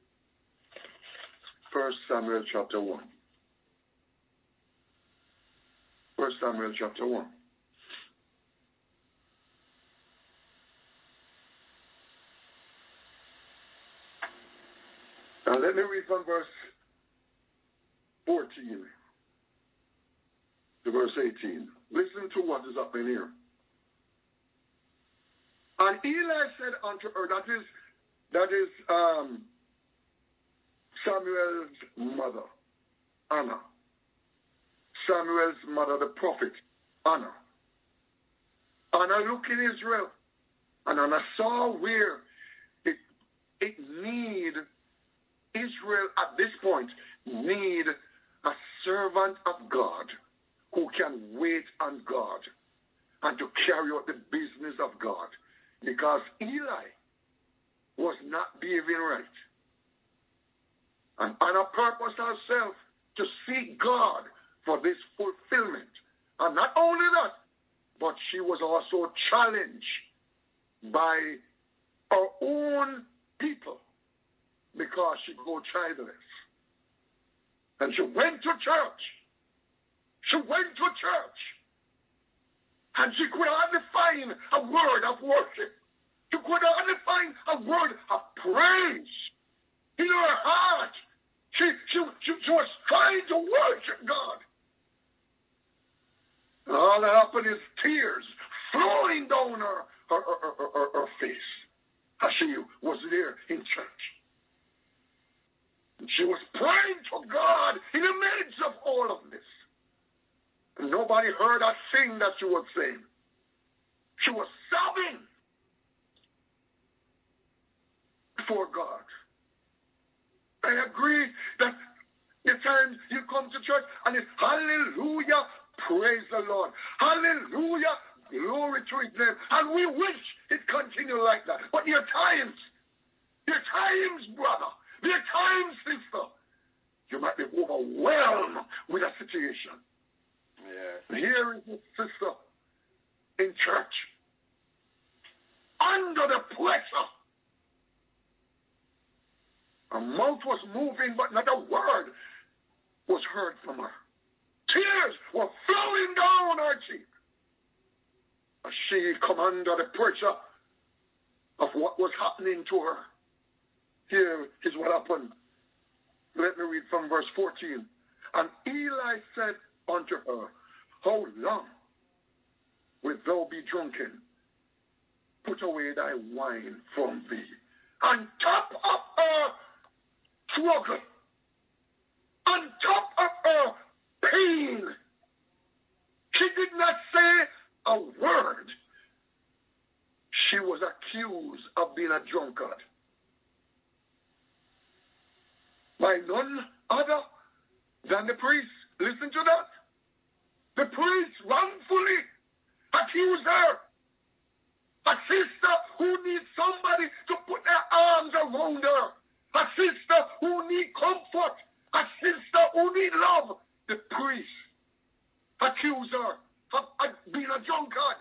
First Samuel chapter one. First Samuel chapter one. Now let me read from verse fourteen to verse eighteen. Listen to what is happening here. And Eli said unto her, that is, that is um, Samuel's mother, Anna. Samuel's mother, the prophet, Anna. Anna looked in Israel, and Anna saw where it, it need, Israel at this point, need a servant of God who can wait on God and to carry out the business of God. Because Eli was not behaving right. And Anna purposed herself to seek God for this fulfillment. And not only that, but she was also challenged by her own people because she grew childless. And she went to church. She went to church. And she could hardly find a word of worship. She could hardly find a word of praise. In her heart, she, she, she, she was trying to worship God. And all that happened is tears flowing down her, her, her, her, her, her face as she was there in church. And she was praying to God in the midst of all of this. And nobody heard a thing that she was saying. She was sobbing before God. I agree that the times you come to church and it's hallelujah, praise the Lord. Hallelujah, glory to his name. And we wish it continued like that. But there are times, there are times, brother, there are times, sister, you might be overwhelmed with a situation. Yeah. Here is a sister in church, under the pressure. Her mouth was moving, but not a word was heard from her. Tears were flowing down her cheek as she come under the pressure of what was happening to her. Here is what happened. Let me read from verse fourteen. And Eli said unto her, how long wilt thou be drunken? Put away thy wine from thee. On top of her struggle, on top of her pain, she did not say a word. She was accused of being a drunkard by none other than the priest. Listen to that. The priest wrongfully accused her. A sister who needs somebody to put their arms around her. A sister who needs comfort. A sister who needs love. The priest accused her of being a drunkard.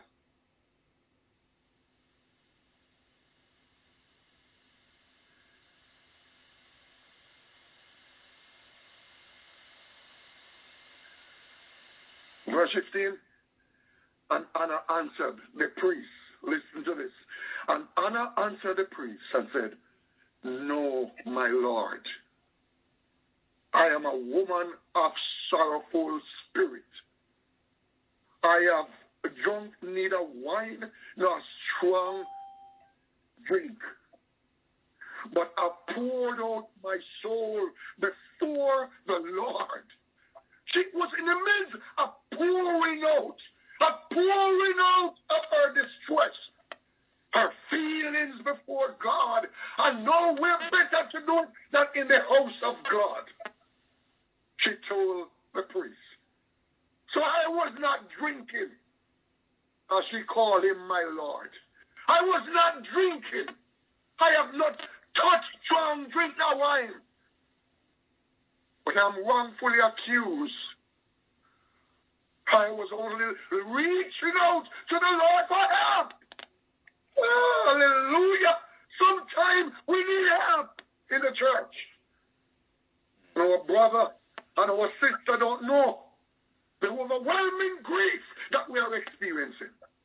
Verse fifteen, and Anna answered the priest. Listen to this. And Anna answered the priest and said, no, my Lord. I am a woman of sorrowful spirit. I have drunk neither wine nor strong drink, but I poured out my soul before the Lord. She was in the midst of pouring out, of pouring out of her distress, her feelings before God, and nowhere better to do it than in the house of God. She told the priest. So I was not drinking, as she called him my Lord. I was not drinking. I have not touched strong drink nor wine. But I'm wrongfully accused. I was only reaching out to the Lord for help. Hallelujah. Sometimes we need help in the church. And our brother and our sister don't know the overwhelming grief that we are experiencing.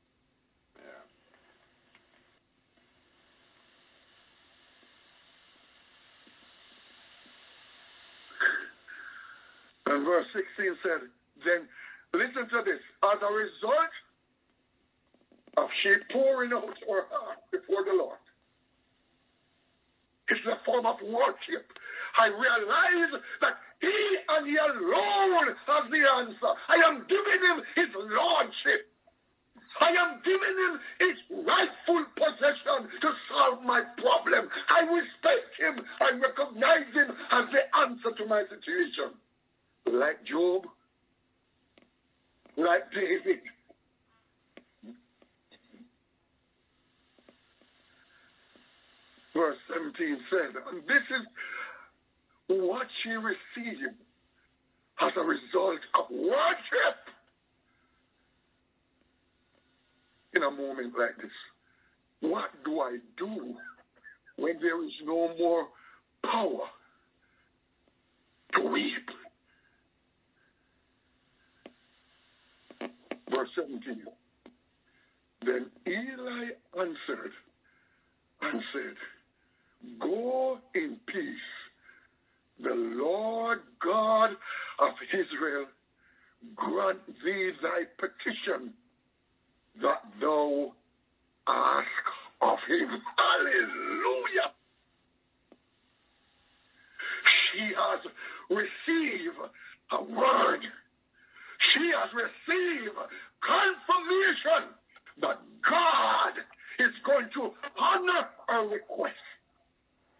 Yeah. And verse sixteen said, then listen to this. As a result of she pouring out her heart before the Lord, it's a form of worship. I realize that he and he alone has the answer. I am giving him his lordship. I am giving him his rightful possession to solve my problem. I respect him. I recognize him as the answer to my situation. Like Job, like David. Verse seventeen said, and this is what she received as a result of worship. In a moment like this, what do I do when there is no more power to weep? Verse seventeen. Then Eli answered and said, go in peace. The Lord God of Israel grant thee thy petition that thou ask of him. Hallelujah. She has received a word. She has received confirmation that God is going to honor her request.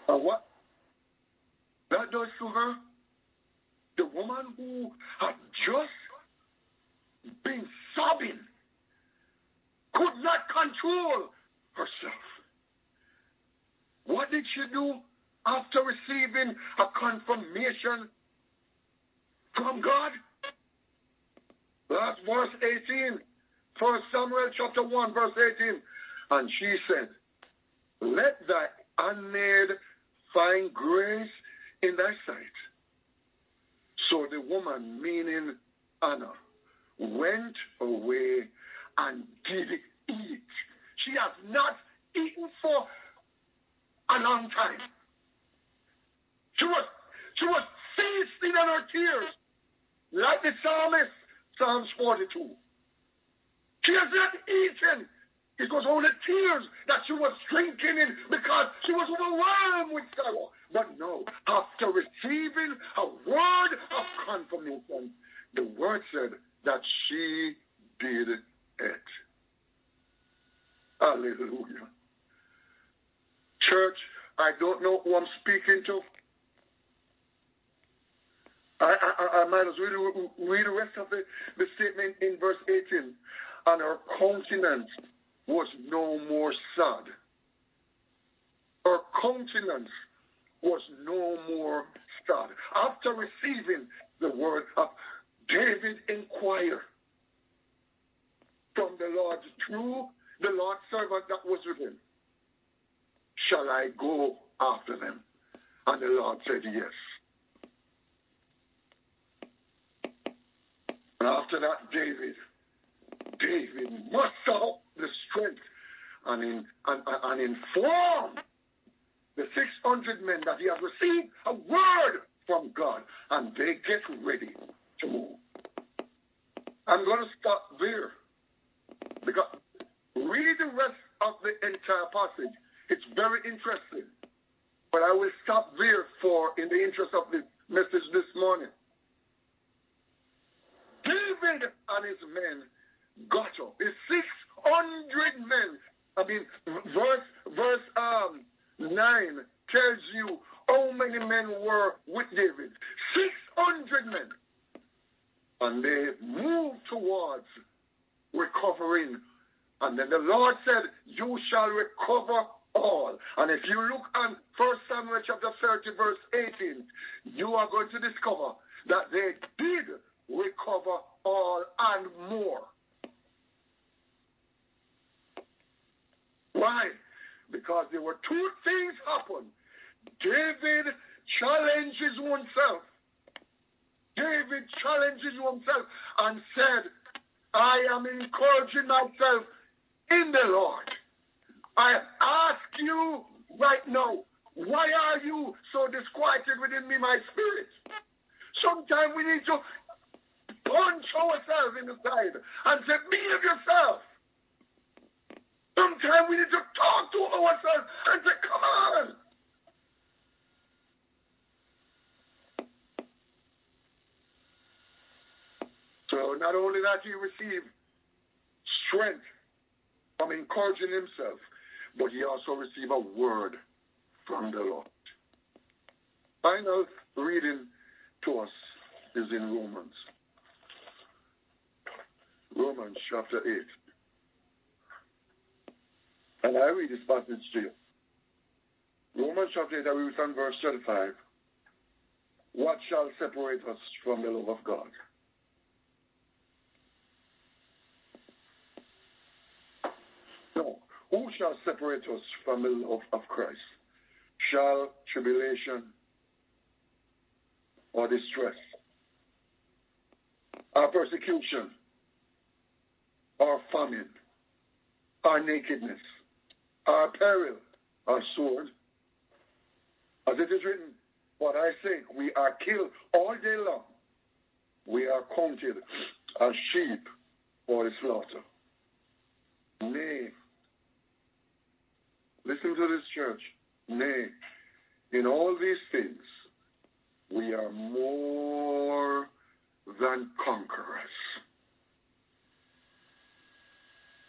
And what that does to her, the woman who had just been sobbing could not control herself. What did she do after receiving a confirmation from God? That's verse eighteen. First Samuel chapter one, verse eighteen. And she said, let thy handmaid find grace in thy sight. So the woman, meaning Anna, went away and did eat. She has not eaten for a long time. She was, she was feasting on her tears, like the psalmist, Psalms forty-two. She has not eaten. It was only tears that she was drinking in because she was overwhelmed with sorrow. But no, after receiving a word of confirmation, the word said that she did it. Hallelujah. Church, I don't know who I'm speaking to. I, I, I might as well read the rest of the, the statement in verse eighteen. And her countenance was no more sad. Her countenance was no more sad. After receiving the word of David, inquired from the Lord through the Lord's servant that was with him, shall I go after them? And the Lord said, yes. And after that, David, David mustered up the strength and, in, and, and informed the six hundred men that he has received a word from God, and they get ready to move. I'm going to stop there, because read the rest of the entire passage. It's very interesting, but I will stop there for in the interest of the message this morning. David and his men got up. It's six hundred men. I mean, verse verse um nine tells you how many men were with David. Six hundred men. And they moved towards recovering. And then the Lord said, you shall recover all. And if you look on First Samuel chapter thirty, verse eighteen, you are going to discover that they did recover all and more. Why? Because there were two things happen. David challenges oneself. David challenges himself and said, I am encouraging myself in the Lord. I ask you right now, why are you so disquieted within me, my spirit? Sometimes we need to punch ourselves in the side and say, behave yourself. Sometimes we need to talk to ourselves and say, come on. So not only that he received strength from encouraging himself, but he also received a word from the Lord. Final reading to us is in Romans. Romans chapter eight. And I read this passage to you. Romans chapter eight, I read from verse thirty-five. What shall separate us from the love of God? No. Who shall separate us from the love of Christ? Shall tribulation or distress, or persecution, or famine, or nakedness, or peril, or sword? As it is written, for thy sake we are killed all day long. We are counted as sheep for the slaughter. Nay, listen to this, church. Nay, in all these things, we are more than conquerors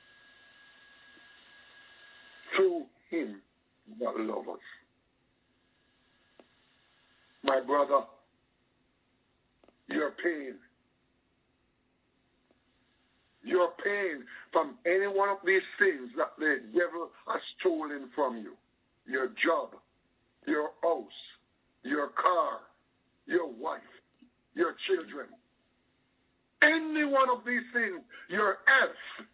through him that loved us. brother, your pain, your pain from any one of these things that the devil has stolen from you, your job, your house, your car, your wife, your children, any one of these things, your health,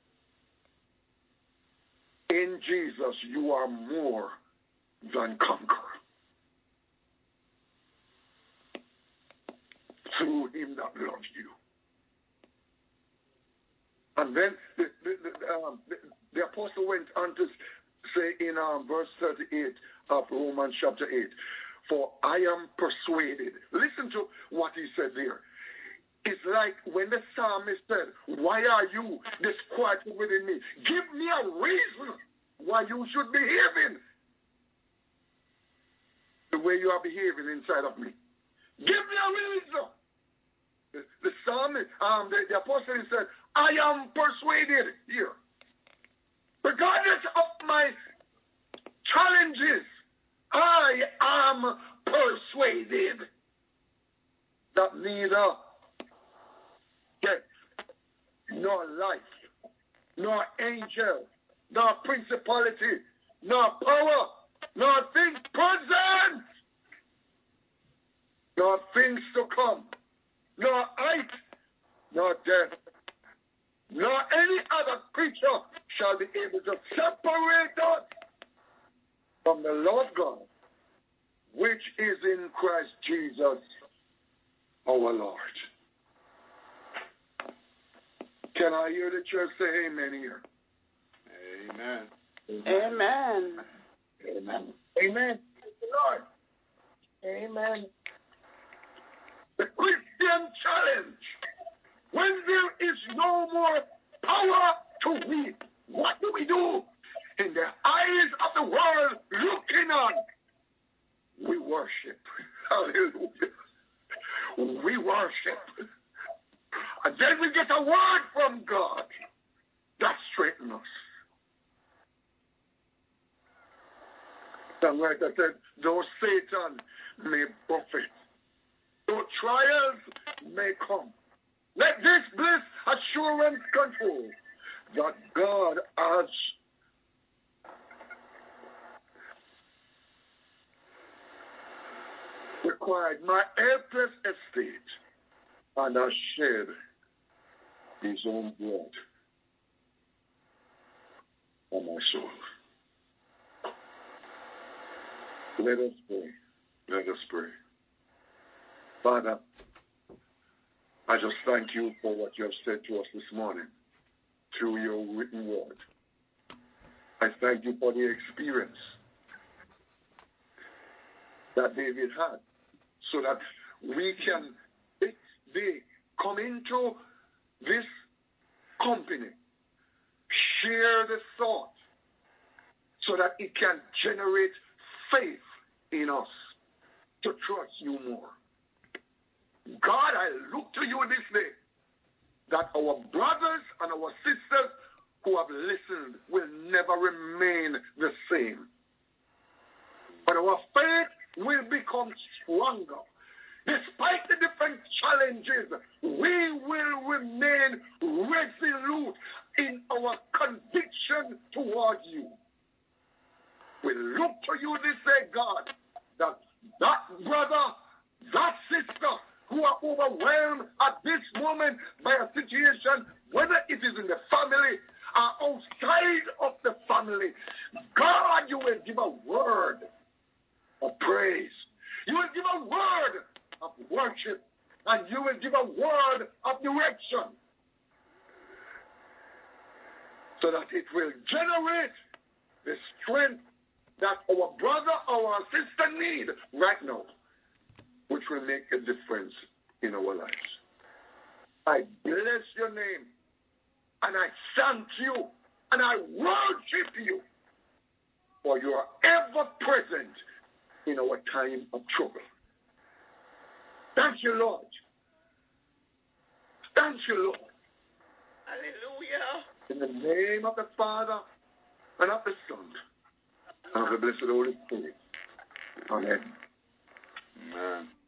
in Jesus you are more than conqueror. Through him that loves you. And then the, the, the, um, the, the apostle went on to say in um, verse thirty-eight of Romans chapter eight, for I am persuaded. Listen to what he said there. It's like when the psalmist said, why are you disquieted within me? Give me a reason why you should behave the way you are behaving inside of me. Give me a reason. The, the psalmist, um, the, the apostle said, I am persuaded here. Regardless of my challenges, I am persuaded that neither death, nor life, nor angel, nor principality, nor power, nor things present, nor things to come, nor height, nor depth, nor any other creature shall be able to separate us from the love of God, which is in Christ Jesus our Lord. Can I hear the church say amen here? Amen. Amen. Amen. Amen. Lord. Amen. The Christian challenge. When there is no more power to weep, what do we do? In the eyes of the world looking on, we worship. Hallelujah. We worship. And then we get a word from God that straightens us. The writer said, though Satan may buffet, though trials may come, let this bliss assurance control that God has required my helpless estate and has shed his own blood on my soul. Let us pray. Let us pray. Father, I just thank you for what you have said to us this morning through your written word. I thank you for the experience that David had so that we can this day come into this company, share the thought so that it can generate faith in us to trust you more. God, I look to you this day that our brothers and our sisters who have listened will never remain the same. But our faith will become stronger. Despite the different challenges, we will remain resolute in our conviction towards you. We look to you this day, God, that that brother, that sister who are overwhelmed at this moment by a situation, whether it is in the family or outside of the family, God, you will give a word of praise. You will give a word of worship, and you will give a word of direction so that it will generate the strength that our brother or our sister need right now, which will make a difference in our lives. I bless your name, and I thank you, and I worship you, for you are ever present in our time of trouble. Thank you, Lord. Thank you, Lord. Hallelujah. In the name of the Father, and of the Son, and of the blessed Holy Spirit. Amen. Amen.